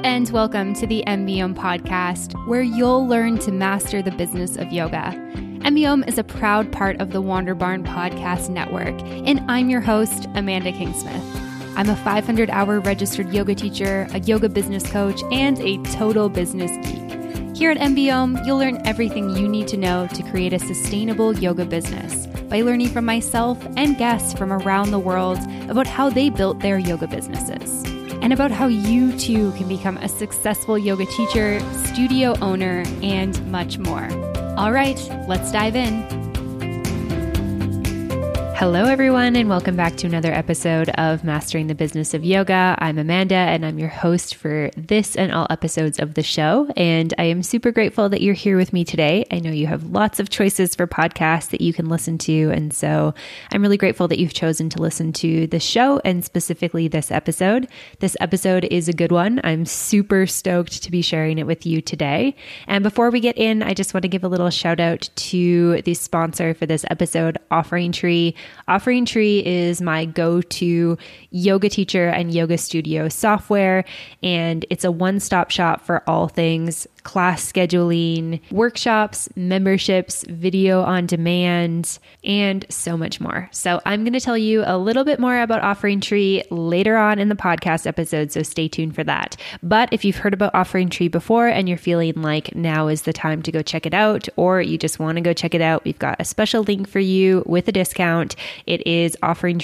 and welcome to the MBOM podcast, where you'll learn to master the business of yoga. MBOM is a proud part of the Wander Barn Podcast Network, and I'm your host, Amanda Kingsmith. I'm a 500-hour registered yoga teacher, a yoga business coach, and a total business geek. Here at MBOM, you'll learn everything you need to know to create a sustainable yoga business by learning from myself and guests from around the world about how they built their yoga businesses, and about how you too can become a successful yoga teacher, studio owner, and much more. All right, let's dive in. Hello, everyone, and welcome back to another episode of Mastering the Business of Yoga. I'm Amanda, and I'm your host for this and all episodes of the show. And I am super grateful that you're here with me today. I know you have lots of choices for podcasts that you can listen to. And so I'm really grateful that you've chosen to listen to the show and specifically this episode. This episode is a good one. I'm super stoked to be sharing it with you today. And before we get in, I just want to give a little shout out to the sponsor for this episode, Offering Tree. Offering Tree is my go-to yoga teacher and yoga studio software, and it's a one-stop shop for all things class scheduling, workshops, memberships, video on demand, and so much more. So I'm going to tell you a little bit more about Offering Tree later on in the podcast episode, so stay tuned for that. But if you've heard about Offering Tree before and you're feeling like now is the time to go check it out, or you just want to go check it out, we've got a special link for you with a discount. It is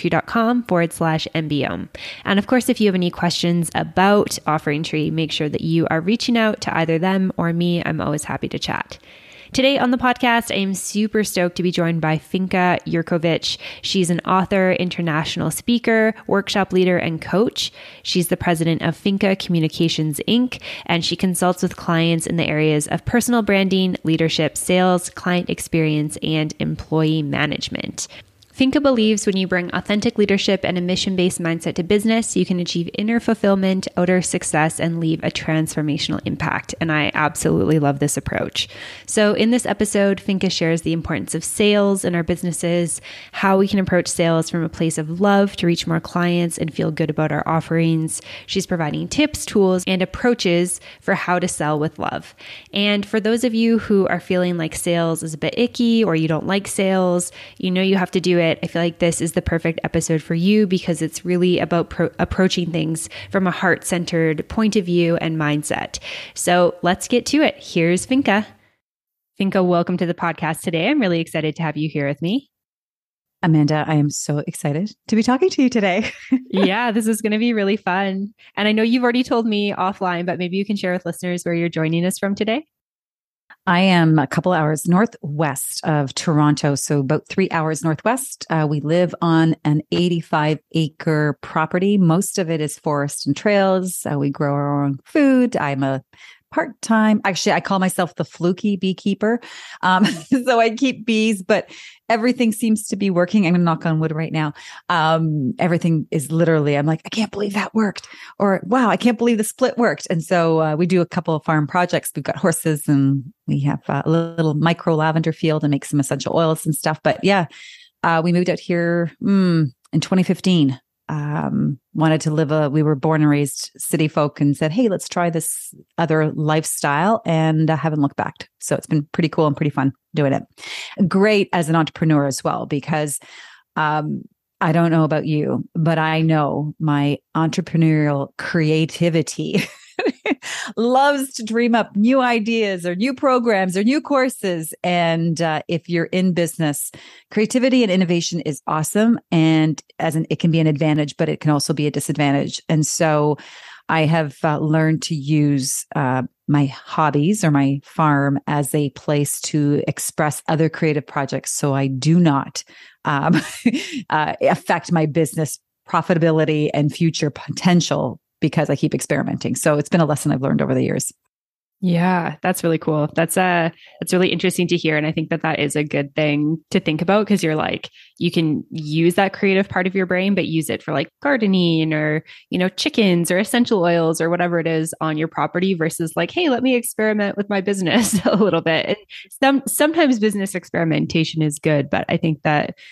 offeringtree.com/MBOM. And of course, if you have any questions about Offering Tree, make sure that you are reaching out to either them or me. I'm always happy to chat. Today on the podcast, I am super stoked to be joined by Finka Jurkovic. She's an author, international speaker, workshop leader, and coach. She's the president of Finka Communications, Inc., and she consults with clients in the areas of personal branding, leadership, sales, client experience, and employee management. Finka believes when you bring authentic leadership and a mission-based mindset to business, you can achieve inner fulfillment, outer success, and leave a transformational impact. And I absolutely love this approach. So in this episode, Finka shares the importance of sales in our businesses, how we can approach sales from a place of love to reach more clients and feel good about our offerings. She's providing tips, tools, and approaches for how to sell with love. And for those of you who are feeling like sales is a bit icky or you don't like sales, you know you have to do it. I feel like this is the perfect episode for you because it's really about approaching things from a heart-centered point of view and mindset. So let's get to it. Here's Finka. Finka, welcome to the podcast today. I'm really excited to have you here with me. Amanda, I am so excited to be talking to you today. Yeah, this is going to be really fun. And I know you've already told me offline, but maybe you can share with listeners where you're joining us from today. I am a couple hours northwest of Toronto, so about 3 hours northwest. We live on an 85-acre property. Most of it is forest and trails. We grow our own food. I'm a part-time, actually, I call myself the fluky beekeeper. So I keep bees, but everything seems to be working. I'm going to knock on wood right now. Everything is literally, I'm like, I can't believe that worked. Or, wow, I can't believe the split worked. And so we do a couple of farm projects. We've got horses and we have a little micro lavender field and make some essential oils and stuff. But yeah, we moved out here in 2015. Wanted to live we were born and raised city folk and said, hey, let's try this other lifestyle, and haven't looked back. So it's been pretty cool and pretty fun doing it. Great as an entrepreneur as well, because, I don't know about you, but I know my entrepreneurial creativity loves to dream up new ideas or new programs or new courses. And if you're in business, creativity and innovation is awesome. And it can be an advantage, but it can also be a disadvantage. And so I have learned to use my hobbies or my farm as a place to express other creative projects, so I do not affect my business profitability and future potential because I keep experimenting. So it's been a lesson I've learned over the years. Yeah, that's really cool. That's really interesting to hear. And I think that is a good thing to think about because you're like, you can use that creative part of your brain, but use it for like gardening or, chickens or essential oils or whatever it is on your property versus like, hey, let me experiment with my business a little bit. And sometimes business experimentation is good, but I think that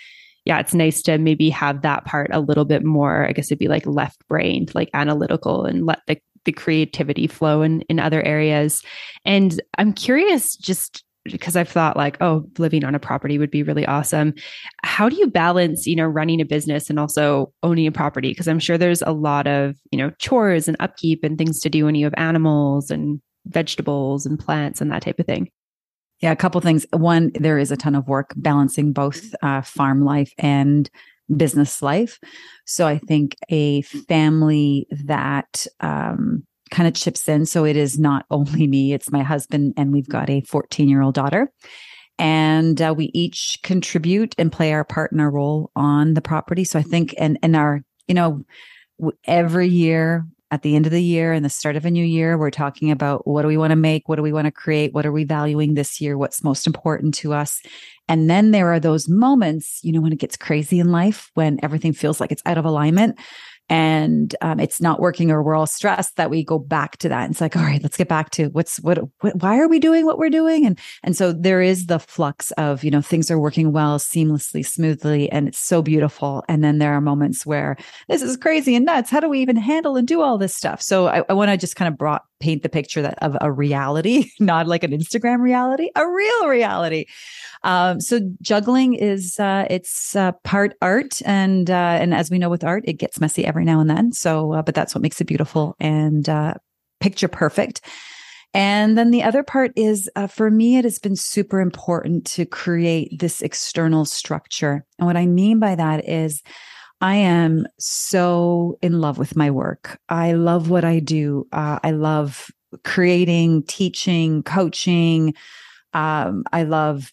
yeah, it's nice to maybe have that part a little bit more, I guess it'd be like left brained, like analytical, and let the creativity flow in other areas. And I'm curious, just because I've thought like, oh, living on a property would be really awesome. How do you balance, running a business and also owning a property? Because I'm sure there's a lot of, chores and upkeep and things to do when you have animals and vegetables and plants and that type of thing. Yeah, a couple things. One, there is a ton of work balancing both farm life and business life. So I think a family that kind of chips in. So it is not only me, it's my husband, and we've got a 14-year-old daughter. And we each contribute and play our part in our role on the property. So I think, and our, every year, at the end of the year and the start of a new year, we're talking about what do we want to make? What do we want to create? What are we valuing this year? What's most important to us? And then there are those moments, when it gets crazy in life, when everything feels like it's out of alignment and it's not working, or we're all stressed, that we go back to that. And it's like, all right, let's get back to why are we doing what we're doing? And so there is the flux of, things are working well, seamlessly, smoothly, and it's so beautiful. And then there are moments where this is crazy and nuts. How do we even handle and do all this stuff? So I want to just kind of paint the picture of a reality, not like an Instagram reality, a real reality. So juggling is it's part art, and as we know with art, it gets messy every now and then. So, but that's what makes it beautiful and picture perfect. And then the other part is, for me, it has been super important to create this external structure. And what I mean by that is, I am so in love with my work. I love what I do. I love creating, teaching, coaching. I love,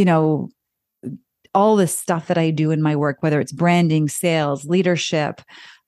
all this stuff that I do in my work, whether it's branding, sales, leadership,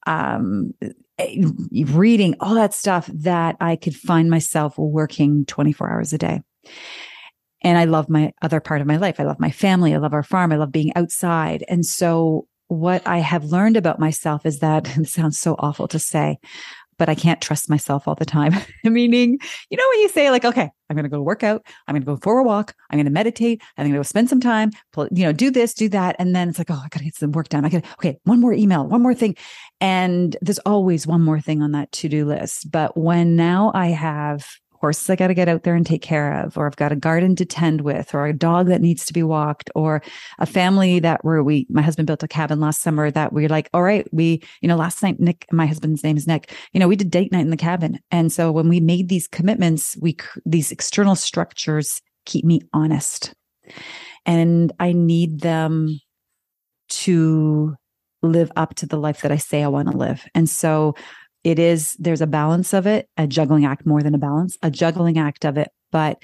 reading, all that stuff, that I could find myself working 24 hours a day. And I love my other part of my life. I love my family. I love our farm. I love being outside. And so what I have learned about myself is that, it sounds so awful to say, but I can't trust myself all the time. Meaning, when you say like, okay, I'm going to go work out, I'm going to go for a walk, I'm going to meditate, I'm going to go spend some time, do this, do that. And then it's like, oh, I got to get some work done. Okay, one more email, one more thing. And there's always one more thing on that to-do list. But when now I have horses I got to get out there and take care of, or I've got a garden to tend with, or a dog that needs to be walked, or a family that my husband built a cabin last summer that we're like, all right, last night, Nick, my husband's name is Nick, we did date night in the cabin. And so when we made these commitments, these external structures keep me honest, and I need them to live up to the life that I say I want to live. And so there's a balance of it, a juggling act more than a balance, a juggling act of it. But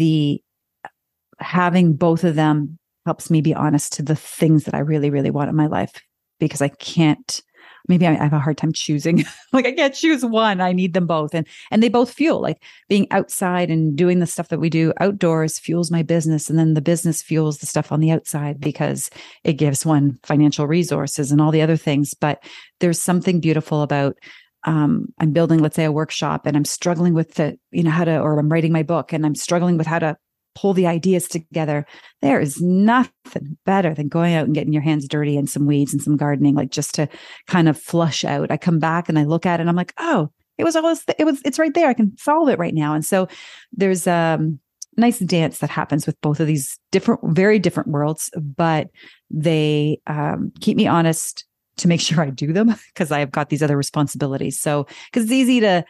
having both of them helps me be honest to the things that I really, really want in my life, because maybe I have a hard time choosing. Like I can't choose one. I need them both. And they both fuel, like being outside and doing the stuff that we do outdoors fuels my business. And then the business fuels the stuff on the outside, because it gives one financial resources and all the other things. But there's something beautiful about, I'm building, let's say, a workshop, and I'm struggling with or I'm writing my book and I'm struggling with how to pull the ideas together. There is nothing better than going out and getting your hands dirty and some weeds and some gardening, like just to kind of flush out. I come back and I look at it and I'm like, oh, it's right there. I can solve it right now. And so there's a nice dance that happens with both of these very different worlds, but they keep me honest to make sure I do them, because I've got these other responsibilities. So, because it's easy to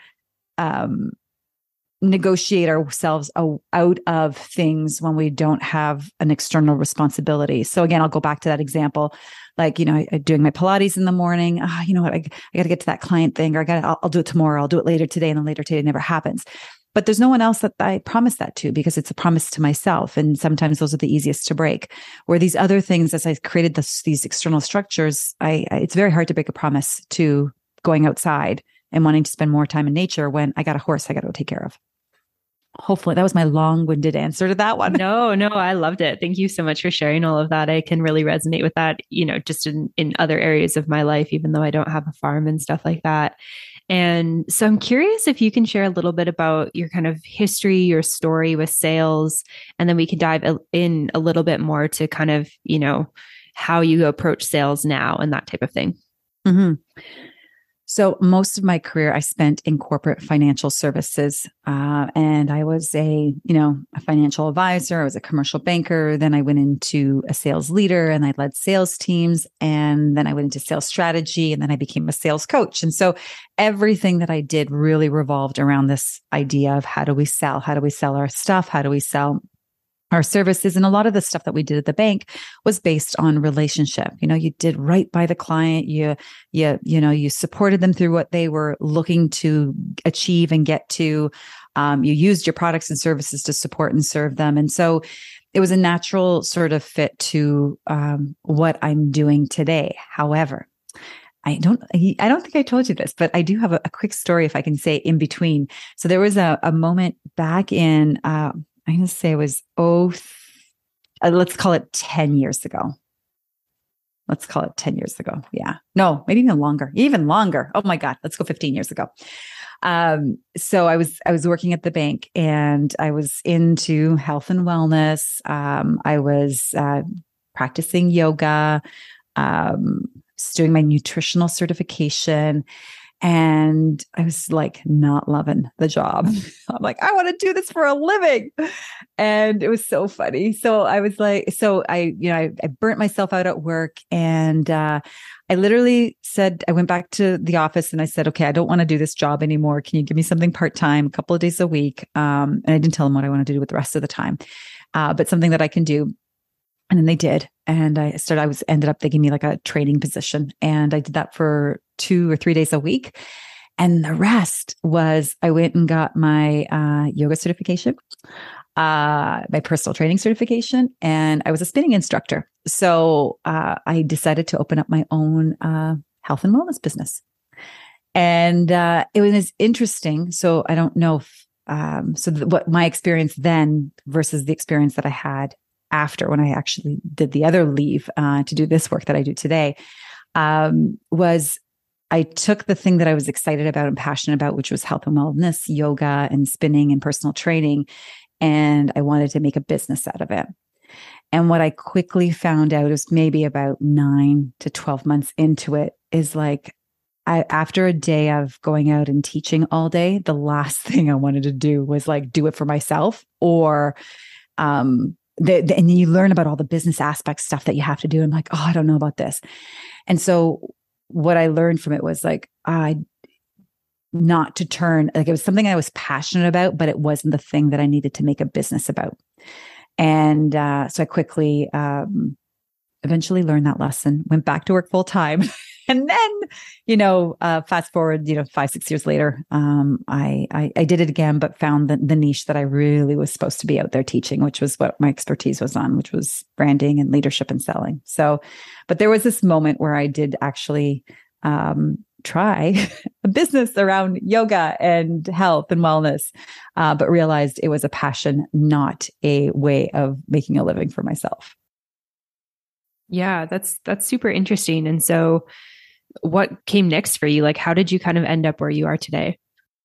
negotiate ourselves out of things when we don't have an external responsibility. So again, I'll go back to that example, like, doing my Pilates in the morning. You know what? I got to get to that client thing, or I'll do it tomorrow. I'll do it later today. And then later today never happens. But there's no one else that I promise that to, because it's a promise to myself. And sometimes those are the easiest to break. Where these other things, as I created these external structures, it's very hard to break a promise to going outside and wanting to spend more time in nature when I got a horse I got to go take care of. Hopefully that was my long-winded answer to that one. No, I loved it. Thank you so much for sharing all of that. I can really resonate with that, just in other areas of my life, even though I don't have a farm and stuff like that. And so I'm curious if you can share a little bit about your kind of history, your story with sales, and then we can dive in a little bit more to kind of, how you approach sales now and that type of thing. Mm-hmm. So most of my career I spent in corporate financial services, and I was a financial advisor. I was a commercial banker. Then I went into a sales leader, and I led sales teams. And then I went into sales strategy, and then I became a sales coach. And so everything that I did really revolved around this idea of how do we sell? How do we sell our stuff? How do we sell our services? And a lot of the stuff that we did at the bank was based on relationship. You did right by the client. You supported them through what they were looking to achieve and get to. You used your products and services to support and serve them. And so it was a natural sort of fit to what I'm doing today. However, I don't think I told you this, but I do have a quick story, if I can say, in between. So there was a moment back in, I'm going to say it was, let's call it 10 years ago. Yeah. No, maybe even longer. Oh my God. Let's go 15 years ago. So I was working at the bank, and I was into health and wellness. I was practicing yoga, doing my nutritional certification. And I was like not loving the job. I'm like, I want to do this for a living. And it was so funny. So I was like, I burnt myself out at work, and I literally said, I went back to the office and I said, okay, I don't want to do this job anymore. Can you give me something part-time, a couple of days a week? And I didn't tell them what I wanted to do with the rest of the time, but something that I can do. And then they did. And ended up, they gave me like a training position, and I did that for 2 or 3 days a week. And the rest was, I went and got my yoga certification, my personal training certification, and I was a spinning instructor. So I decided to open up my own health and wellness business. And it was interesting. So I don't know if, what my experience then versus the experience that I had after, when I actually did the other leave to do this work that I do today, was I took the thing that I was excited about and passionate about, which was health and wellness, yoga and spinning and personal training, and I wanted to make a business out of it. And what I quickly found out is maybe about 9 to 12 months into it is like, after a day of going out and teaching all day, the last thing I wanted to do was like do it for myself, or and then you learn about all the business aspect stuff that you have to do. I'm like, oh, I don't know about this. And so what I learned from it was like, not to turn, like it was something I was passionate about, but it wasn't the thing that I needed to make a business about. And so I quickly, eventually learned that lesson, went back to work full time. And then, fast forward, 5-6 years later, I did it again, but found the niche that I really was supposed to be out there teaching, which was what my expertise was on, which was branding and leadership and selling. So, but there was this moment where I did actually try a business around yoga and health and wellness, but realized it was a passion, not a way of making a living for myself. Yeah, that's super interesting. And so what came next for you? Like, how did you kind of end up where you are today?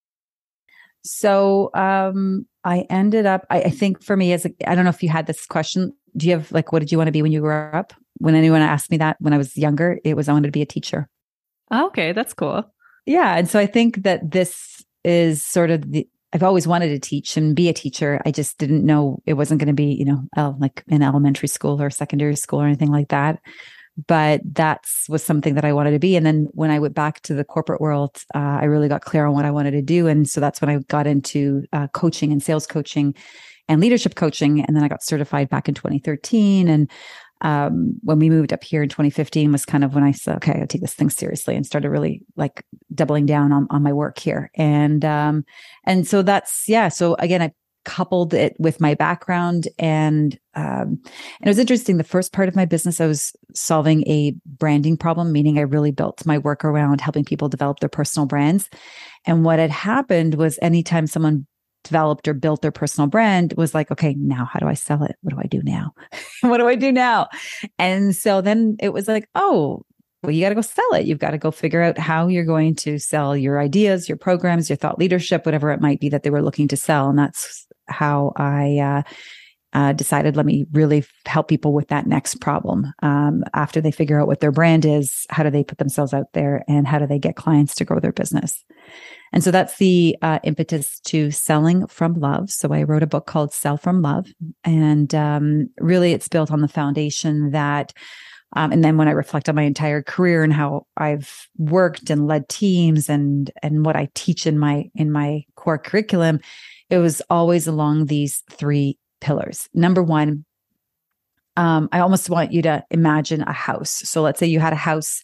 So I ended up, I think for me, I don't know if you had this question. Do you have like, what did you want to be when you grew up? When anyone asked me that when I was younger, it was, I wanted to be a teacher. Okay, that's cool. Yeah. And so I think that this is sort of I've always wanted to teach and be a teacher. I just didn't know it wasn't going to be, like in elementary school or secondary school or anything like that. But was something that I wanted to be. And then when I went back to the corporate world, I really got clear on what I wanted to do. And so that's when I got into coaching and sales coaching and leadership coaching. And then I got certified back in 2013. And when we moved up here in 2015 was kind of when I said, okay, I gotta take this thing seriously, and started really like doubling down on my work here. And so so again, I coupled it with my background, and it was interesting. The first part of my business, I was solving a branding problem, meaning I really built my work around helping people develop their personal brands. And what had happened was anytime someone developed or built their personal brand was like, okay, now how do I sell it? What do I do now? What do I do now? And so then it was like, oh, well, you got to go sell it. You've got to go figure out how you're going to sell your ideas, your programs, your thought leadership, whatever it might be that they were looking to sell. And that's how I decided, let me really help people with that next problem. After they figure out what their brand is, how do they put themselves out there, and how do they get clients to grow their business? And so that's the impetus to Selling from Love. So I wrote a book called Sell from Love. And really it's built on the foundation that, and then when I reflect on my entire career and how I've worked and led teams and what I teach in my core curriculum, it was always along these three pillars. Number one, I almost want you to imagine a house. So let's say you had a house,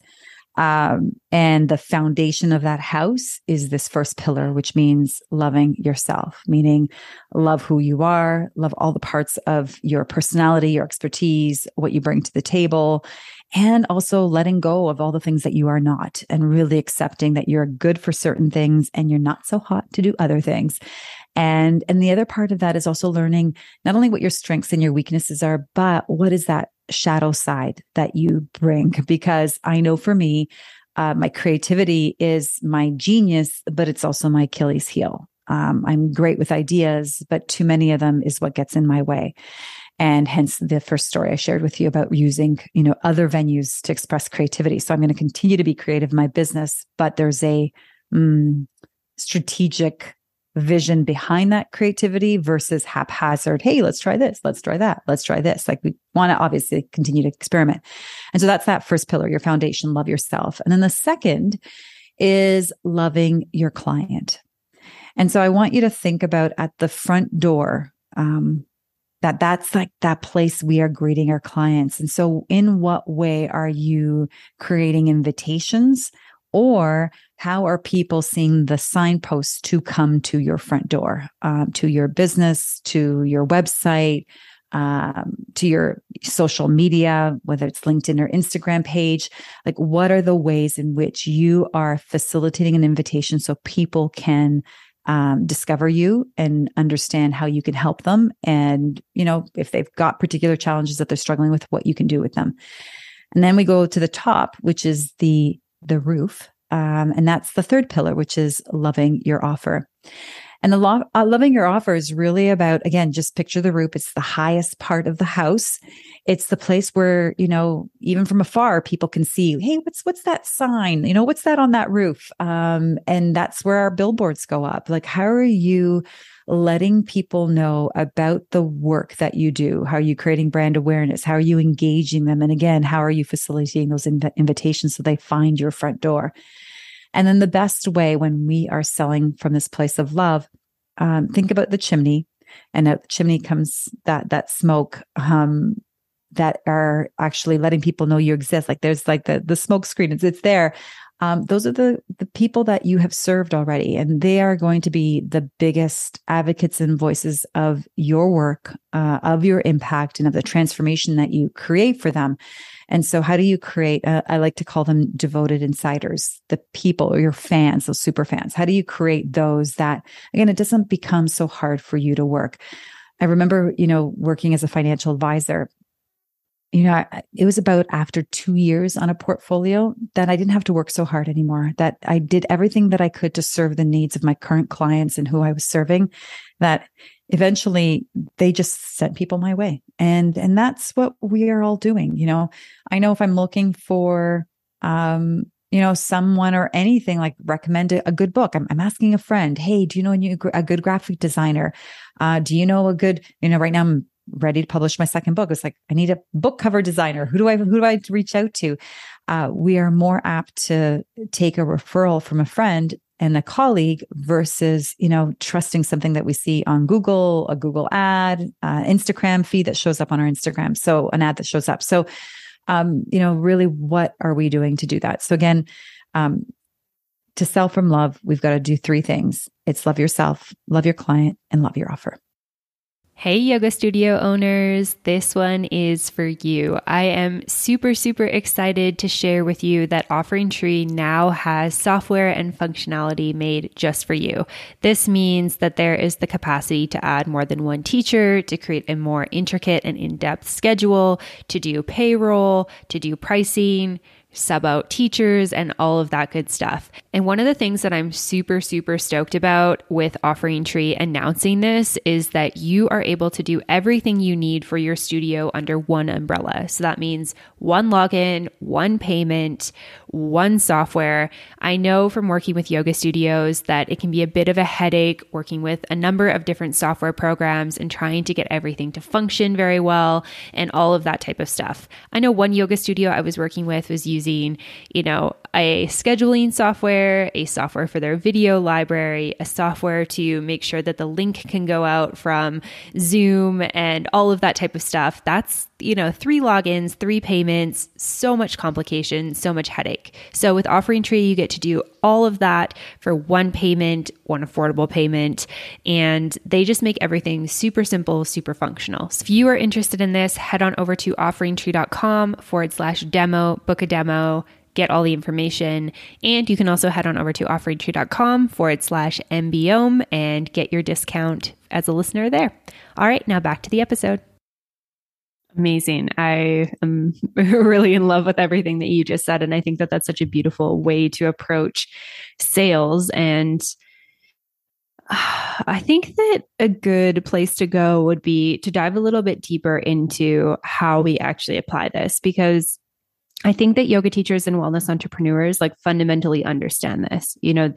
and the foundation of that house is this first pillar, which means loving yourself, meaning love who you are, love all the parts of your personality, your expertise, what you bring to the table, and also letting go of all the things that you are not, and really accepting that you're good for certain things and you're not so hot to do other things. And the other part of that is also learning not only what your strengths and your weaknesses are, but what is that shadow side that you bring? Because I know for me, my creativity is my genius, but it's also my Achilles heel. I'm great with ideas, but too many of them is what gets in my way. And hence the first story I shared with you about using, other venues to express creativity. So I'm going to continue to be creative in my business, but there's a strategic vision behind that creativity versus haphazard. Hey, let's try this. Let's try that. Let's try this. Like, we want to obviously continue to experiment. And so that's that first pillar, your foundation, love yourself. And then the second is loving your client. And so I want you to think about at the front door, that's like that place we are greeting our clients. And so in what way are you creating invitations, or how are people seeing the signposts to come to your front door, to your business, to your website, to your social media, whether it's LinkedIn or Instagram page? Like, what are the ways in which you are facilitating an invitation so people can discover you and understand how you can help them? And, if they've got particular challenges that they're struggling with, what you can do with them. And then we go to the top, which is the roof. And that's the third pillar, which is loving your offer. And loving your offer is really about, again, just picture the roof. It's the highest part of the house. It's the place where, even from afar, people can see, hey, what's that sign? What's that on that roof? And that's where our billboards go up. Like, how are you letting people know about the work that you do? How are you creating brand awareness? How are you engaging them? And again, how are you facilitating those invitations so they find your front door? And then the best way, when we are selling from this place of love, think about the chimney, and out the chimney comes that smoke, that are actually letting people know you exist. Like, there's like the smoke screen, it's there. Those are the people that you have served already, and they are going to be the biggest advocates and voices of your work, of your impact, and of the transformation that you create for them. And so how do you create, I like to call them devoted insiders, the people or your fans, those super fans. How do you create those that, again, it doesn't become so hard for you to work? I remember, working as a financial advisor, it was about after 2 years on a portfolio that I didn't have to work so hard anymore, that I did everything that I could to serve the needs of my current clients and who I was serving, that eventually they just sent people my way. And that's what we are all doing. I know if I'm looking for, someone or anything, like recommend a good book, I'm asking a friend, hey, do you know a good graphic designer? Do you know a good, right now I'm ready to publish my second book. It's like, I need a book cover designer. Who do I reach out to? We are more apt to take a referral from a friend and a colleague versus, trusting something that we see on Google, a Google ad, Instagram feed that shows up on our Instagram. So an ad that shows up. So, really, what are we doing to do that? So again, to sell from love, we've got to do three things. It's love yourself, love your client, and love your offer. Hey, yoga studio owners, this one is for you. I am super, super excited to share with you that Offering Tree now has software and functionality made just for you. This means that there is the capacity to add more than one teacher, to create a more intricate and in-depth schedule, to do payroll, to do pricing, sub out teachers and all of that good stuff. And one of the things that I'm super, super stoked about with Offering Tree announcing this is that you are able to do everything you need for your studio under one umbrella. So that means one login, one payment, one software. I know from working with yoga studios that it can be a bit of a headache working with a number of different software programs and trying to get everything to function very well and all of that type of stuff. I know one yoga studio I was working with was using, a scheduling software, a software for their video library, a software to make sure that the link can go out from Zoom and all of that type of stuff. That's, 3 logins, 3 payments, so much complication, so much headache. So with Offering Tree, you get to do all of that for one payment, one affordable payment, and they just make everything super simple, super functional. So if you are interested in this, head on over to offeringtree.com/demo, book a demo, get all the information. And you can also head on over to offeringtree.com/MBOM and get your discount as a listener there. All right, now back to the episode. Amazing. I am really in love with everything that you just said. And I think that that's such a beautiful way to approach sales. And I think that a good place to go would be to dive a little bit deeper into how we actually apply this, because I think that yoga teachers and wellness entrepreneurs fundamentally understand this.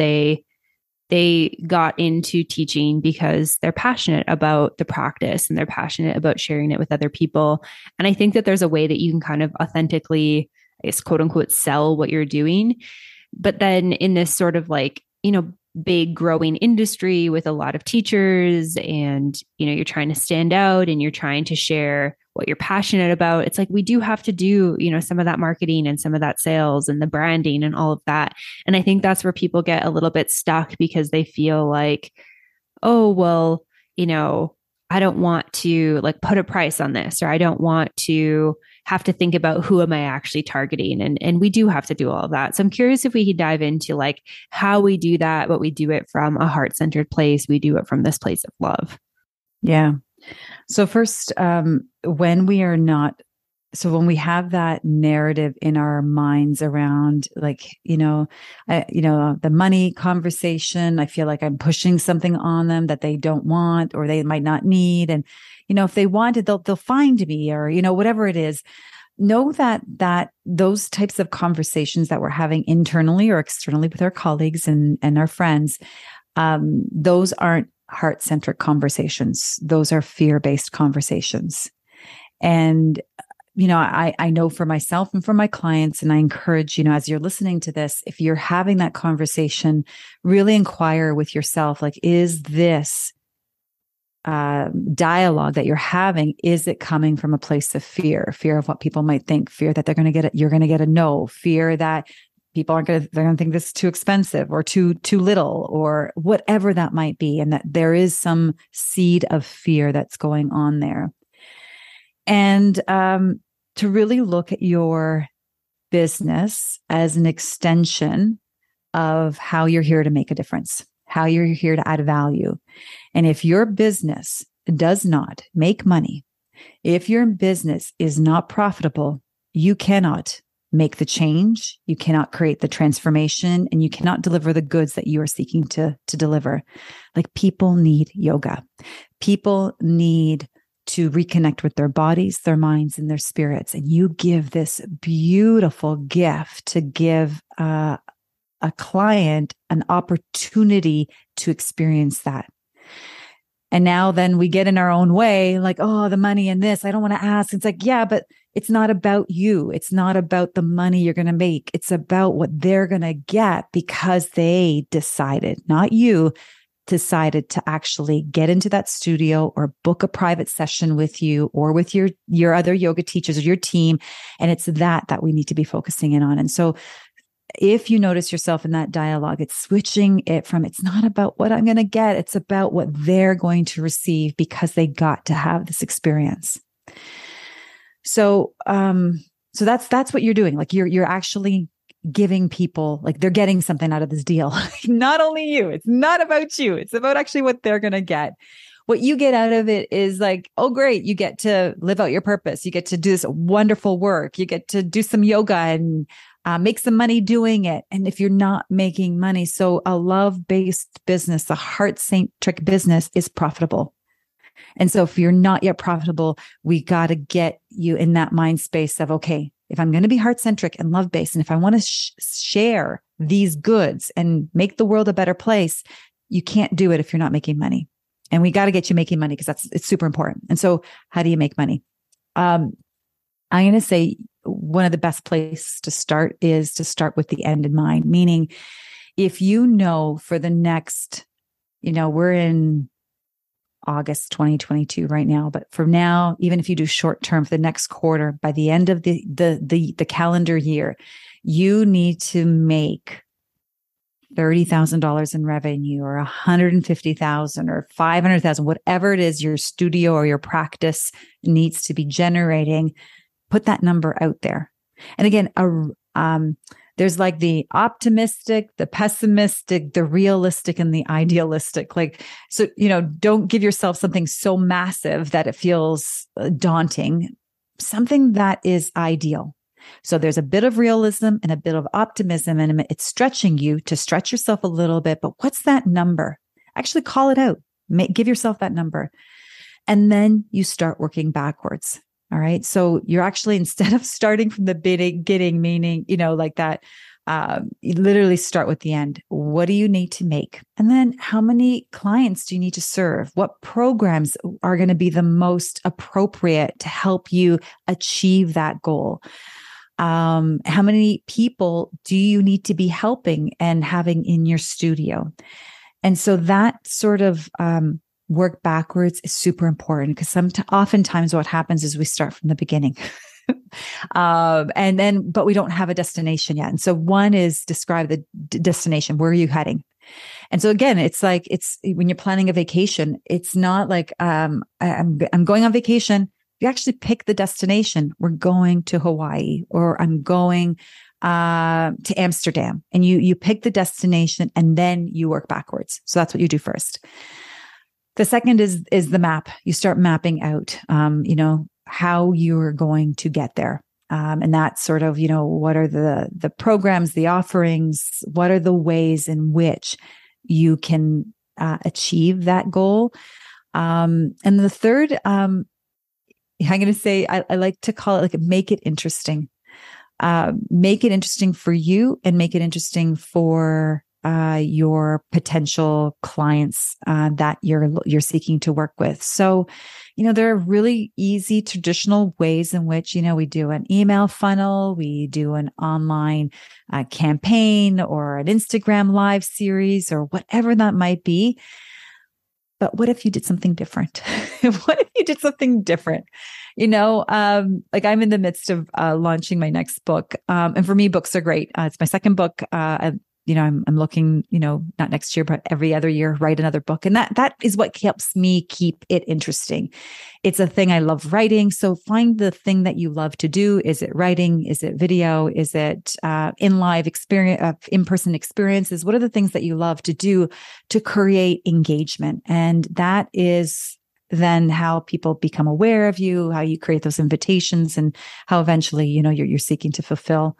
They got into teaching because they're passionate about the practice and they're passionate about sharing it with other people. And I think that there's a way that you can kind of authentically, I guess, quote unquote, sell what you're doing. But then in this sort of big growing industry with a lot of teachers and, you're trying to stand out and you're trying to share what you're passionate about. It's we do have to do, some of that marketing and some of that sales and the branding and all of that. And I think that's where people get a little bit stuck because they feel like, oh, well, I don't want to put a price on this, or I don't want to have to think about who am I actually targeting. And we do have to do all of that. So I'm curious if we could dive into how we do that, but we do it from a heart-centered place. We do it from this place of love. Yeah. So first, when we have that narrative in our minds around the money conversation, I feel like I'm pushing something on them that they don't want or they might not need. And, if they want it, they'll find me or, whatever it is. Know that those types of conversations that we're having internally or externally with our colleagues and our friends, those aren't heart-centric conversations. Those are fear-based conversations. And, I know for myself and for my clients, and I encourage, as you're listening to this, if you're having that conversation, really inquire with yourself, is this dialogue that you're having, is it coming from a place of fear of what people might think, fear that you're going to get a no, fear that people they're going to think this is too expensive or too little or whatever that might be. And that there is some seed of fear that's going on there. And to really look at your business as an extension of how you're here to make a difference, how you're here to add value. And if your business does not make money, if your business is not profitable, you cannot make the change, you cannot create the transformation, and you cannot deliver the goods that you are seeking to deliver. People need yoga. People need to reconnect with their bodies, their minds, and their spirits. And you give this beautiful gift to give a client an opportunity to experience that. And now then we get in our own way, oh, the money and this, I don't want to ask. It's yeah, but it's not about you. It's not about the money you're going to make. It's about what they're going to get because they decided, not you, decided to actually get into that studio or book a private session with you or with your other yoga teachers or your team. And it's that we need to be focusing in on. And so if you notice yourself in that dialogue, it's switching it from, it's not about what I'm going to get. It's about what they're going to receive because they got to have this experience. So that's what you're doing. You're actually giving people, they're getting something out of this deal. Not only you, it's not about you. It's about actually what they're going to get. What you get out of it is oh, great. You get to live out your purpose. You get to do this wonderful work. You get to do some yoga and make some money doing it. And if you're not making money, so a love-based business, a heart-centric business is profitable. And so if you're not yet profitable, we got to get you in that mind space of, okay, if I'm going to be heart-centric and love-based, and if I want to share these goods and make the world a better place, you can't do it if you're not making money. And we got to get you making money because it's super important. And so how do you make money? I'm going to say one of the best places to start is to start with the end in mind. Meaning if you know for the next, we're in August 2022 right now, but from now, even if you do short term for the next quarter, by the end of the calendar year, you need to make $30,000 in revenue or $150,000 or $500,000, whatever it is your studio or your practice needs to be generating. Put that number out there. And again, there's like the optimistic, the pessimistic, the realistic, and the idealistic. So, don't give yourself something so massive that it feels daunting, something that is ideal. So there's a bit of realism and a bit of optimism, and it's stretching you to stretch yourself a little bit. But what's that number? Actually call it out. Give yourself that number. And then you start working backwards. All right. So you're actually, instead of starting from the beginning, meaning, like that, you literally start with the end. What do you need to make? And then how many clients do you need to serve? What programs are going to be the most appropriate to help you achieve that goal? How many people do you need to be helping and having in your studio? And so that sort of, work backwards is super important because oftentimes what happens is we start from the beginning. But we don't have a destination yet. And so one is describe the destination. Where are you heading? And so again, it's when you're planning a vacation, it's not like, I'm going on vacation. You actually pick the destination. We're going to Hawaii, or I'm going to Amsterdam, and you pick the destination and then you work backwards. So that's what you do first. The second is the map. You start mapping out, how you're going to get there. And that's sort of, what are the programs, the offerings, what are the ways in which you can achieve that goal. And the third, I'm going to say, I like to call it make it interesting. Make it interesting for you and make it interesting for your potential clients that you're seeking to work with. So, there are really easy traditional ways in which, we do an email funnel, we do an online campaign or an Instagram live series or whatever that might be. But what if you did something different? What if you did something different? I'm in the midst of launching my next book. And for me, books are great. It's my second book. I'm looking, not next year, but every other year, write another book. And that is what helps me keep it interesting. It's a thing I love writing. So find the thing that you love to do. Is it writing? Is it video? Is it in-live experience, in-person experiences? What are the things that you love to do to create engagement? And that is then how people become aware of you, how you create those invitations, and how eventually, you're seeking to fulfill,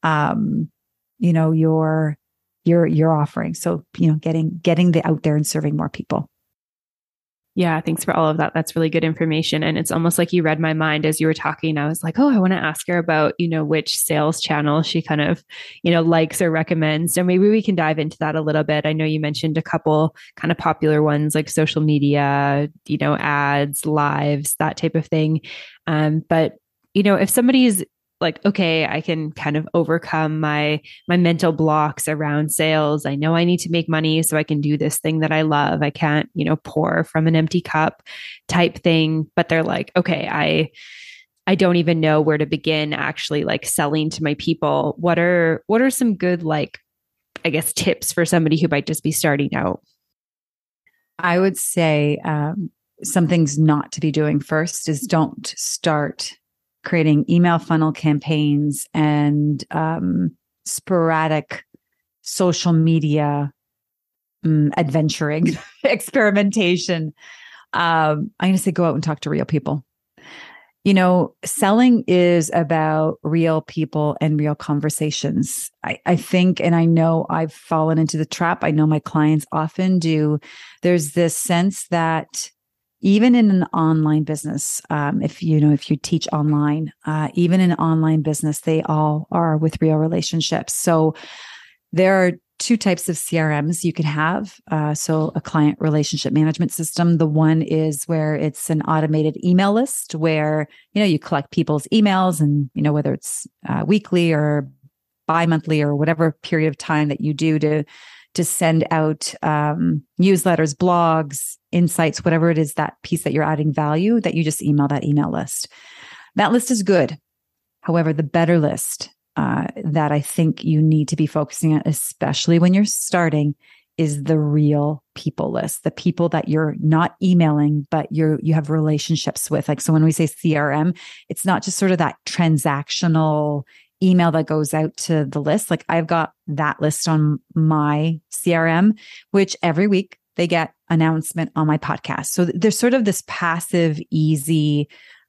your offering. So, getting the out there and serving more people. Yeah. Thanks for all of that. That's really good information. And it's almost like you read my mind as you were talking. I was like, oh, I want to ask her about, which sales channel she kind of, likes or recommends. So maybe we can dive into that a little bit. I know you mentioned a couple kind of popular ones like social media, ads, lives, that type of thing. But, if somebody's like, okay, I can kind of overcome my mental blocks around sales. I know I need to make money so I can do this thing that I love. I can't, pour from an empty cup type thing. But they're like, okay, I don't even know where to begin actually like selling to my people. What are some good, tips for somebody who might just be starting out? I would say some things not to be doing first is don't start creating email funnel campaigns and sporadic social media adventuring, experimentation. I'm going to say go out and talk to real people. Selling is about real people and real conversations. I think, and I know I've fallen into the trap. I know my clients often do. There's this sense that even in an online business, if you teach online, even in an online business, they all are with real relationships. So there are two types of CRMs you can have. So a client relationship management system. The one is where it's an automated email list where, you collect people's emails and, whether it's weekly or bi-monthly or whatever period of time that you do to send out newsletters, blogs, insights, whatever it is, that piece that you're adding value, that you just email that email list. That list is good. However, the better list that I think you need to be focusing on, especially when you're starting, is the real people list, the people that you're not emailing, but you have relationships with. Like, so when we say CRM, it's not just sort of that transactional email that goes out to the list. Like, I've got that list on my CRM, which every week they get announcement on my podcast. So there's sort of this passive, easy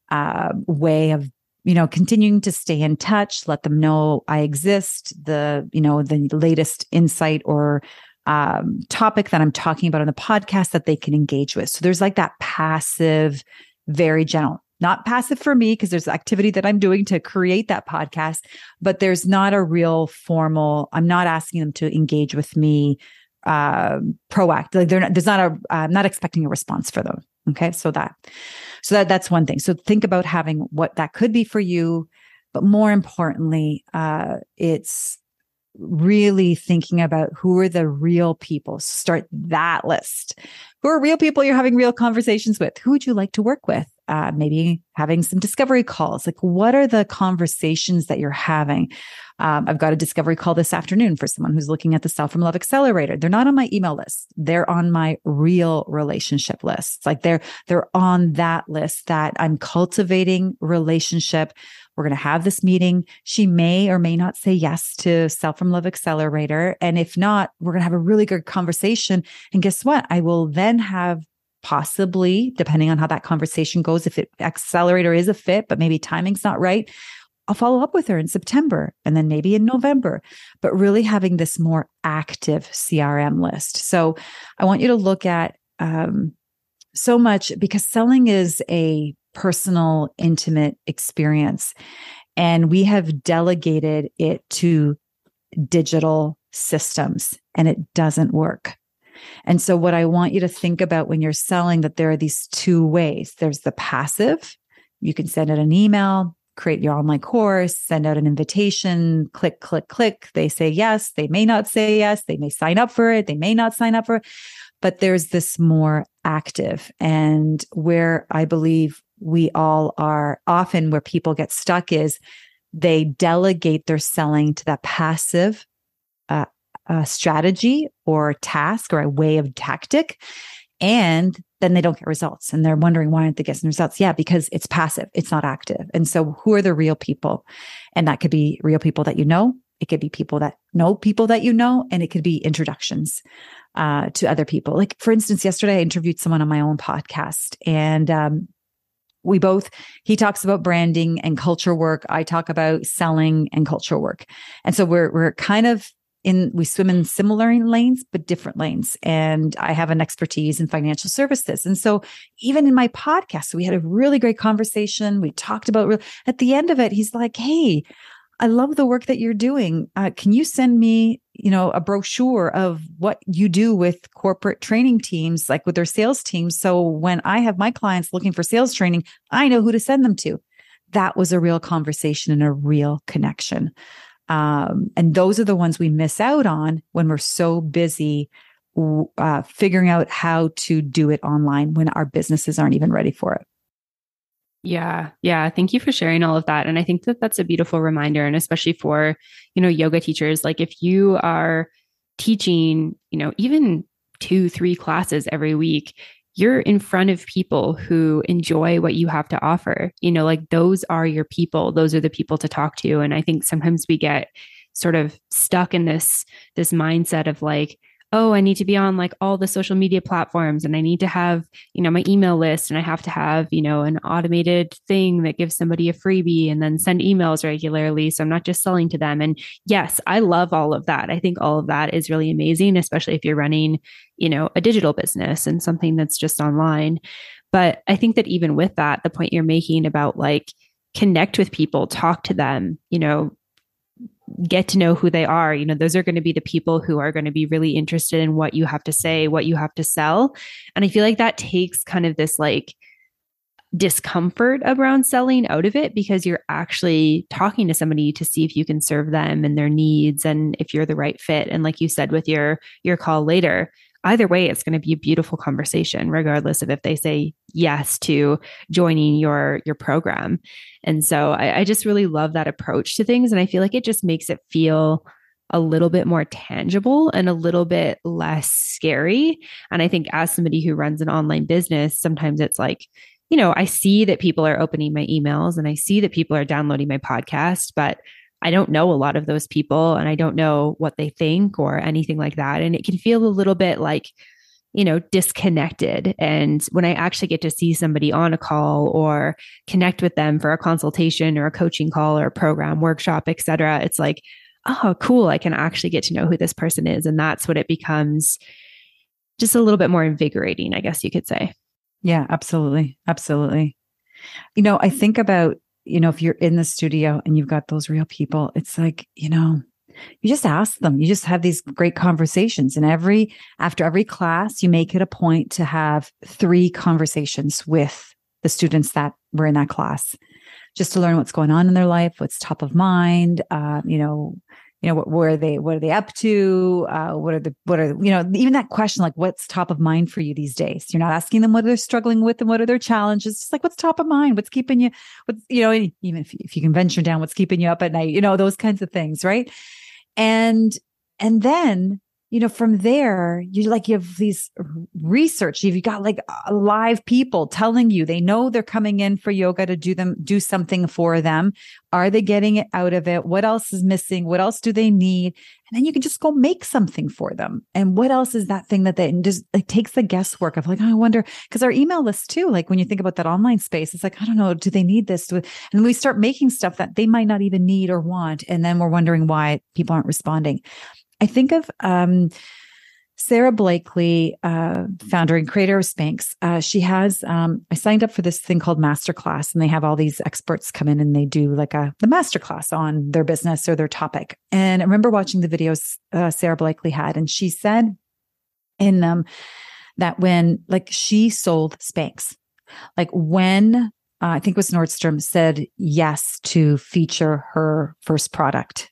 way of continuing to stay in touch, let them know I exist, the latest insight or topic that I'm talking about on the podcast that they can engage with. So there's like that passive, very gentle, not passive for me because there's activity that I'm doing to create that podcast, but there's not a real formal, I'm not asking them to engage with me proactive. Like I'm not expecting a response for them. Okay. So that's one thing. So think about having what that could be for you, but more importantly, it's really thinking about who are the real people. Start that list. Who are real people you're having real conversations with? Who would you like to work with? Maybe having some discovery calls. Like, what are the conversations that you're having? I've got a discovery call this afternoon for someone who's looking at the Sell from Love Accelerator. They're not on my email list. They're on my real relationship list. Like they're on that list that I'm cultivating relationship. We're going to have this meeting. She may or may not say yes to Sell from Love Accelerator. And if not, we're going to have a really good conversation. And guess what? I will then have possibly, depending on how that conversation goes, if Accelerator is a fit, but maybe timing's not right, I'll follow up with her in September and then maybe in November, but really having this more active CRM list. So I want you to look at so much, because selling is a personal, intimate experience. And we have delegated it to digital systems and it doesn't work. And so what I want you to think about when you're selling, that there are these two ways. There's the passive. You can send out an email, create your online course, send out an invitation, click, click, click. They say yes. They may not say yes. They may sign up for it. They may not sign up for it. But there's this more active, and where I believe we all are often where people get stuck is they delegate their selling to that passive strategy or task or a way of tactic. And then they don't get results. And they're wondering, why aren't they getting results? Yeah, because it's passive. It's not active. And so who are the real people? And that could be real people that you know. It could be people that know people that you know. And it could be introductions to other people. Like, for instance, yesterday I interviewed someone on my own podcast, and he talks about branding and culture work. I talk about selling and culture work. And so we're kind of we swim in similar lanes, but different lanes. And I have an expertise in financial services. And so even in my podcast, we had a really great conversation. We talked about, at the end of it, he's like, hey, I love the work that you're doing. Can you send me, a brochure of what you do with corporate training teams, like with their sales teams? So when I have my clients looking for sales training, I know who to send them to. That was a real conversation and a real connection. And those are the ones we miss out on when we're so busy figuring out how to do it online when our businesses aren't even ready for it. Yeah. Yeah. Thank you for sharing all of that. And I think that that's a beautiful reminder. And especially for, yoga teachers, like if you are teaching, even 2-3 classes every week, you're in front of people who enjoy what you have to offer. Like those are your people. Those are the people to talk to. And I think sometimes we get sort of stuck in this mindset of like, oh, I need to be on like all the social media platforms and I need to have, my email list and I have to have, an automated thing that gives somebody a freebie and then send emails regularly. So I'm not just selling to them. And yes, I love all of that. I think all of that is really amazing, especially if you're running, a digital business and something that's just online. But I think that even with that, the point you're making about like connect with people, talk to them, get to know who they are. Those are going to be the people who are going to be really interested in what you have to say, what you have to sell. And I feel like that takes kind of this like discomfort around selling out of it because you're actually talking to somebody to see if you can serve them and their needs and if you're the right fit. And like you said with your call later, either way, it's going to be a beautiful conversation, regardless of if they say yes to joining your program. And so I just really love that approach to things. And I feel like it just makes it feel a little bit more tangible and a little bit less scary. And I think as somebody who runs an online business, sometimes it's like, I see that people are opening my emails and I see that people are downloading my podcast, but I don't know a lot of those people and I don't know what they think or anything like that. And it can feel a little bit like, disconnected. And when I actually get to see somebody on a call or connect with them for a consultation or a coaching call or a program, workshop, et cetera, it's like, oh, cool. I can actually get to know who this person is. And that's what it becomes, just a little bit more invigorating, I guess you could say. Yeah, absolutely. Absolutely. I think about, if you're in the studio and you've got those real people, it's like, you just ask them, you just have these great conversations. And after every class, you make it a point to have 3 conversations with the students that were in that class, just to learn what's going on in their life, what's top of mind, what are they up to? Even that question, like what's top of mind for you these days? You're not asking them what they're struggling with and what are their challenges. Just like what's top of mind, what's keeping you, even if you can venture down, what's keeping you up at night, those kinds of things. Right. And then, from there, you have these research, you've got like live people telling you, they know they're coming in for yoga to do something for them. Are they getting it out of it? What else is missing? What else do they need? And then you can just go make something for them. And what else is that thing that they just, it takes the guesswork of like, oh, I wonder, because our email list too, like when you think about that online space, it's like, I don't know, do they need this? And we start making stuff that they might not even need or want. And then we're wondering why people aren't responding. I think of Sarah Blakely, founder and creator of Spanx. She has, I signed up for this thing called Masterclass, and they have all these experts come in and they do like the masterclass on their business or their topic. And I remember watching the videos Sarah Blakely had, and she said in them that when like she sold Spanx, like when I think it was Nordstrom said yes to feature her first product,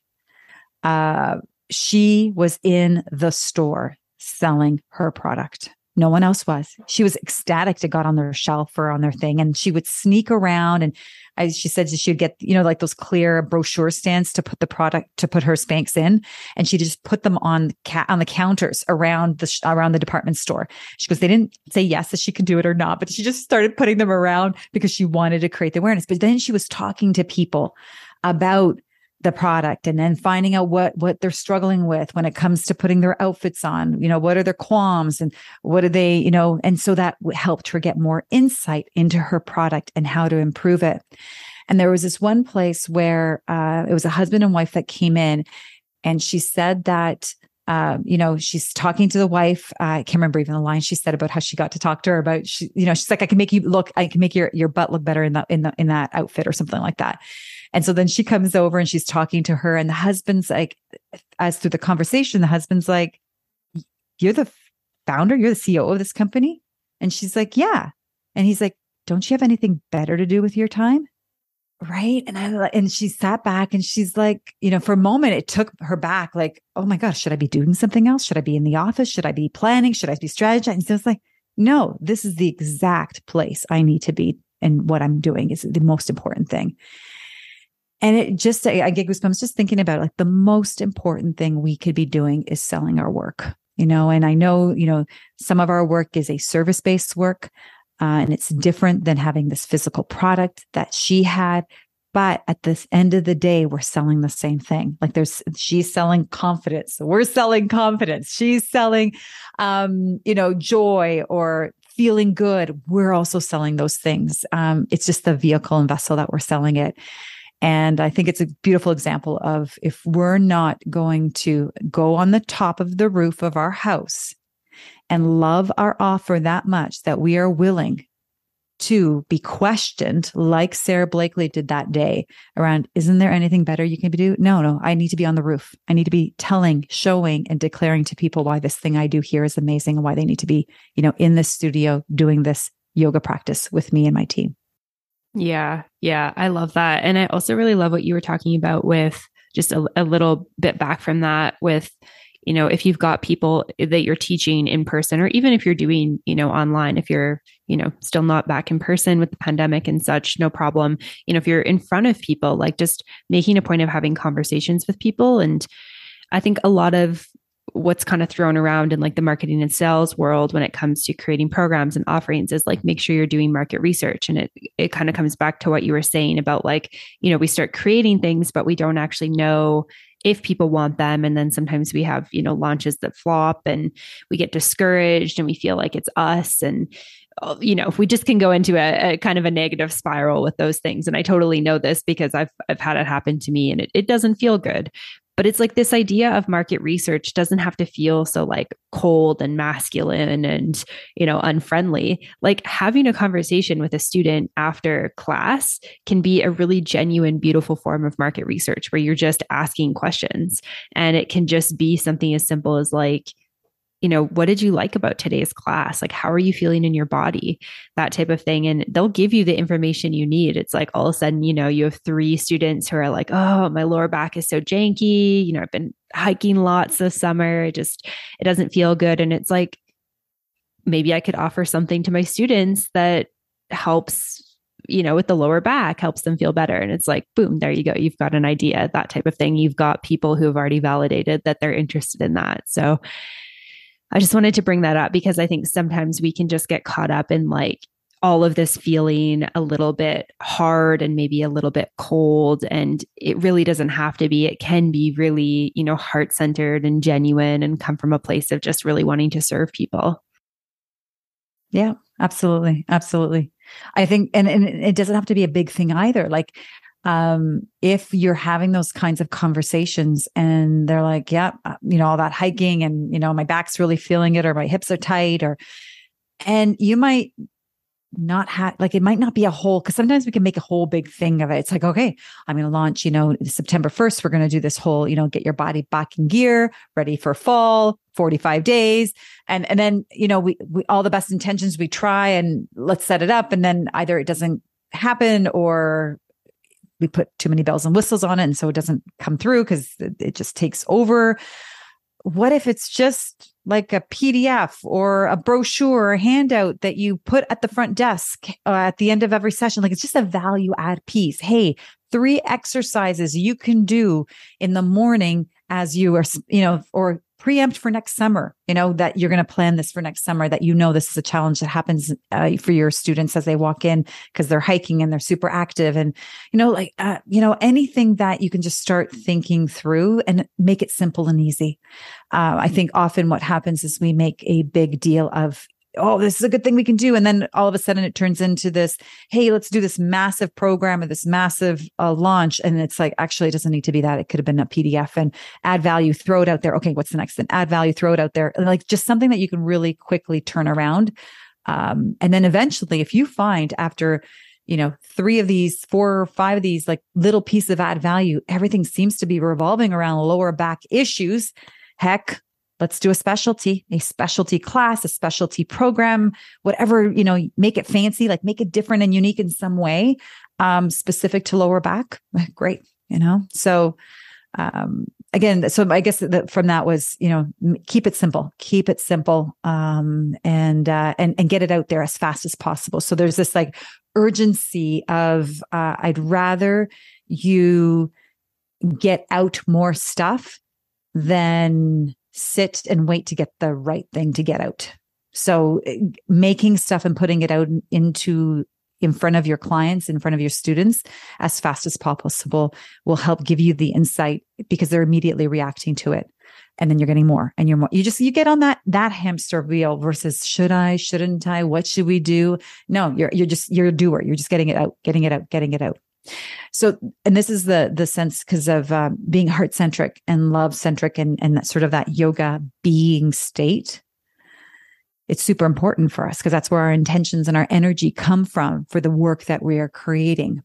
she was in the store selling her product. No one else was. She was ecstatic to got on their shelf or on their thing. And she would sneak around. And she said she would get, like those clear brochure stands to put the product, to put her Spanx in. And she just put them on the counters around the department store. She goes, they didn't say yes, that she could do it or not, but she just started putting them around because she wanted to create the awareness. But then she was talking to people about the product and then finding out what they're struggling with when it comes to putting their outfits on, what are their qualms and what are they, and so that helped her get more insight into her product and how to improve it. And there was this one place where it was a husband and wife that came in, and she said that she's talking to the wife. I can't remember even the line she said about how she got to talk to her about, she's like, I can make your butt look better in that outfit or something like that. And so then she comes over and she's talking to her, and the husband's like, as through the conversation, the husband's like, you're the founder, you're the CEO of this company? And she's like, yeah. And he's like, don't you have anything better to do with your time? Right. And she sat back and she's like, for a moment, it took her back, like, oh my gosh, should I be doing something else? Should I be in the office? Should I be planning? Should I be strategizing? And so it's like, no, this is the exact place I need to be. And what I'm doing is the most important thing. And it just, I get goosebumps just thinking about it, like the most important thing we could be doing is selling our work, and I know, some of our work is a service-based work, and it's different than having this physical product that she had. But at this end of the day, we're selling the same thing. Like she's selling confidence. We're selling confidence. She's selling, joy or feeling good. We're also selling those things. It's just the vehicle and vessel that we're selling it. And I think it's a beautiful example of if we're not going to go on the top of the roof of our house and love our offer that much that we are willing to be questioned, like Sarah Blakely did that day around, isn't there anything better you can do? No, I need to be on the roof. I need to be telling, showing, and declaring to people why this thing I do here is amazing and why they need to be, in this studio doing this yoga practice with me and my team. Yeah. I love that. And I also really love what you were talking about with just a little bit back from that with, if you've got people that you're teaching in person, or even if you're doing, online, if you're, still not back in person with the pandemic and such, no problem. If you're in front of people, like just making a point of having conversations with people. And I think a lot of what's kind of thrown around in like the marketing and sales world when it comes to creating programs and offerings is like, make sure you're doing market research. And it kind of comes back to what you were saying about like, we start creating things, but we don't actually know if people want them. And then sometimes we have, launches that flop and we get discouraged and we feel like it's us. And, we just can go into a kind of a negative spiral with those things. And I totally know this because I've had it happen to me and it doesn't feel good. But it's like this idea of market research doesn't have to feel so like cold and masculine and, unfriendly. Like having a conversation with a student after class can be a really genuine, beautiful form of market research where you're just asking questions. And it can just be something as simple as like, what did you like about today's class? Like, how are you feeling in your body? That type of thing. And they'll give you the information you need. It's like all of a sudden, you have 3 students who are like, oh, my lower back is so janky. I've been hiking lots this summer. It doesn't feel good. And it's like, maybe I could offer something to my students that helps, with the lower back, helps them feel better. And it's like, boom, there you go. You've got an idea, that type of thing. You've got people who have already validated that they're interested in that. So I just wanted to bring that up because I think sometimes we can just get caught up in like all of this feeling a little bit hard and maybe a little bit cold. And it really doesn't have to be. It can be really, heart-centered and genuine and come from a place of just really wanting to serve people. Yeah, absolutely. Absolutely. I think, and it doesn't have to be a big thing either. Like, if you're having those kinds of conversations and they're like, yeah, all that hiking and, my back's really feeling it, or my hips are tight, and you might not have, like, it might not be a whole, because sometimes we can make a whole big thing of it. It's like, okay, I'm going to launch, September 1st, we're going to do this whole, get your body back in gear, ready for fall, 45 days. And then, we all the best intentions we try and let's set it up. And then either it doesn't happen or we put too many bells and whistles on it. And so it doesn't come through because it just takes over. What if it's just like a PDF or a brochure or a handout that you put at the front desk at the end of every session? Like, it's just a value add piece. Hey, 3 exercises you can do in the morning as you are, or preempt for next summer, that you're going to plan this for next summer, that this is a challenge that happens for your students as they walk in because they're hiking and they're super active. And, anything that you can just start thinking through and make it simple and easy. I think often what happens is we make a big deal of, oh, this is a good thing we can do. And then all of a sudden it turns into this, hey, let's do this massive program or this massive launch. And it's like, actually, it doesn't need to be that. It could have been a PDF and add value, throw it out there. Okay, what's the next thing? Add value, throw it out there. And like just something that you can really quickly turn around. And then eventually, if you find after, 3 of these, 4 or 5 of these, like little pieces of add value, everything seems to be revolving around lower back issues. Heck, let's do a specialty class, a specialty program, whatever, make it fancy, like make it different and unique in some way, specific to lower back. Great. So, again, so I guess from that was, keep it simple, and get it out there as fast as possible. So there's this like urgency of, I'd rather you get out more stuff than sit and wait to get the right thing to get out. So making stuff and putting it out into in front of your clients, in front of your students as fast as possible will help give you the insight because they're immediately reacting to it. And then you're getting more and you're more, you get on that hamster wheel versus should I, shouldn't I, what should we do? No, you're a doer. You're just getting it out. So, and this is the sense because of being heart centric and love centric and that sort of that yoga being state. It's super important for us because that's where our intentions and our energy come from for the work that we are creating.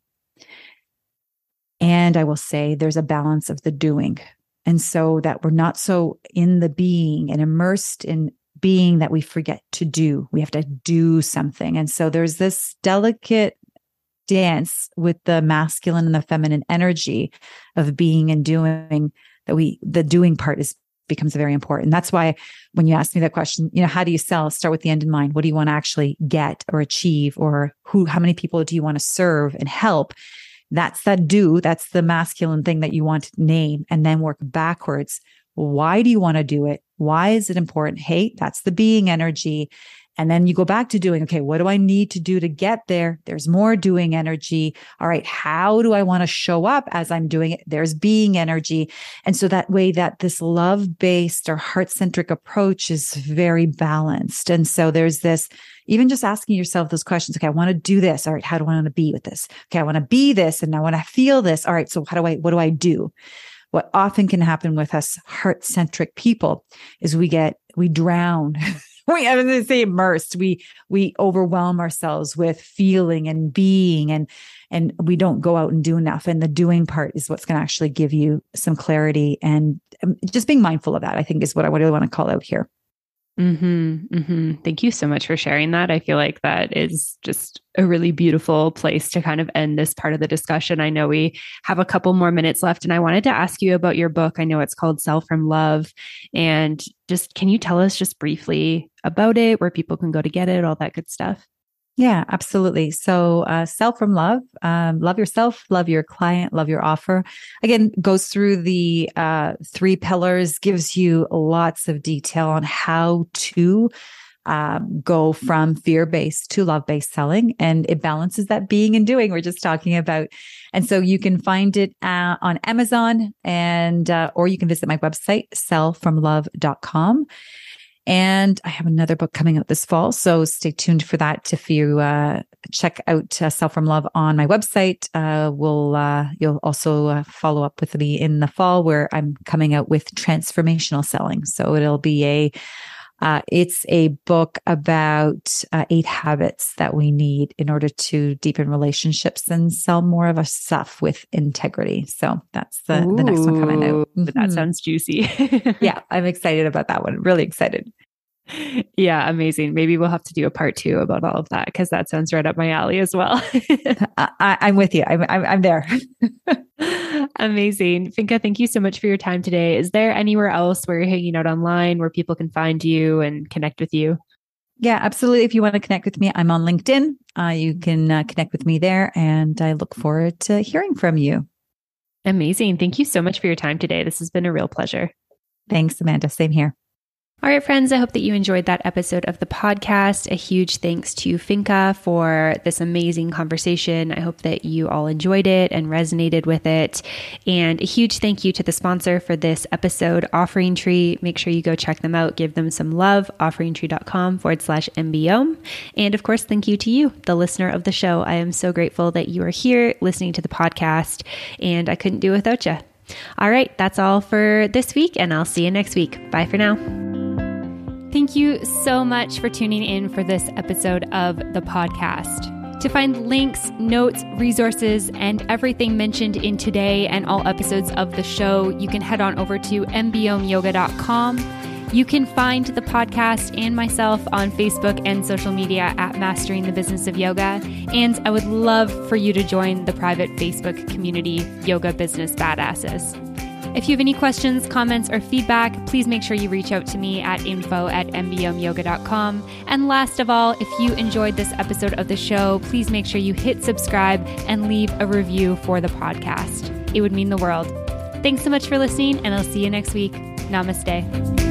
And I will say there's a balance of the doing. And so that we're not so in the being and immersed in being that we forget to do. We have to do something. And so there's this delicate dance with the masculine and the feminine energy of being and doing the doing part becomes very important. That's why when you ask me that question, how do you sell? Start with the end in mind. What do you want to actually get or achieve, or how many people do you want to serve and help? That's that's the masculine thing that you want to name, and then work backwards. Why do you want to do it? Why is it important? Hey, that's the being energy. And then you go back to doing, okay, what do I need to do to get there? There's more doing energy. All right, how do I want to show up as I'm doing it? There's being energy. And so that way that this love-based or heart-centric approach is very balanced. And so there's this, even just asking yourself those questions. Okay, I want to do this. All right, how do I want to be with this? Okay, I want to be this and I want to feel this. All right, so what do I do? What often can happen with us heart-centric people is we drown. I don't want to say immersed. We overwhelm ourselves with feeling and being, and we don't go out and do enough. And the doing part is what's going to actually give you some clarity, and just being mindful of that, I think, is what I really want to call out here. Thank you so much for sharing that. I feel like that is just a really beautiful place to kind of end this part of the discussion. I know we have a couple more minutes left, and I wanted to ask you about your book. I know it's called Sell from Love, and can you tell us just briefly about it, where people can go to get it, all that good stuff? Yeah, absolutely. So Sell from Love, love yourself, love your client, love your offer. Again, goes through the 3 pillars, gives you lots of detail on how to go from fear-based to love-based selling. And it balances that being and doing we're just talking about. And so you can find it on Amazon or you can visit my website, sellfromlove.com. And I have another book coming out this fall, so stay tuned for that. If you check out Sell from Love on my website, you'll also follow up with me in the fall, where I'm coming out with transformational selling. So it'll be it's a book about 8 habits that we need in order to deepen relationships and sell more of our stuff with integrity. So that's the next one coming out. That sounds juicy. Yeah, I'm excited about that one. Really excited. Yeah, amazing. Maybe we'll have to do a part 2 about all of that, because that sounds right up my alley as well. I'm with you. I'm there. Amazing. Finca, thank you so much for your time today. Is there anywhere else where you're hanging out online where people can find you and connect with you? Yeah, absolutely. If you want to connect with me, I'm on LinkedIn. You can connect with me there, and I look forward to hearing from you. Amazing. Thank you so much for your time today. This has been a real pleasure. Thanks, Amanda. Same here. All right, friends, I hope that you enjoyed that episode of the podcast. A huge thanks to Finca for this amazing conversation. I hope that you all enjoyed it and resonated with it. And a huge thank you to the sponsor for this episode, Offering Tree. Make sure you go check them out. Give them some love, offeringtree.com/MBO. And of course, thank you to you, the listener of the show. I am so grateful that you are here listening to the podcast, and I couldn't do it without you. All right, that's all for this week, and I'll see you next week. Bye for now. Thank you so much for tuning in for this episode of the podcast. To find links, notes, resources, and everything mentioned in today and all episodes of the show, you can head on over to mbomeyoga.com. You can find the podcast and myself on Facebook and social media at Mastering the Business of Yoga. And I would love for you to join the private Facebook community, Yoga Business Badasses. If you have any questions, comments, or feedback, please make sure you reach out to me at info@mbomeyoga.com. And last of all, if you enjoyed this episode of the show, please make sure you hit subscribe and leave a review for the podcast. It would mean the world. Thanks so much for listening, and I'll see you next week. Namaste.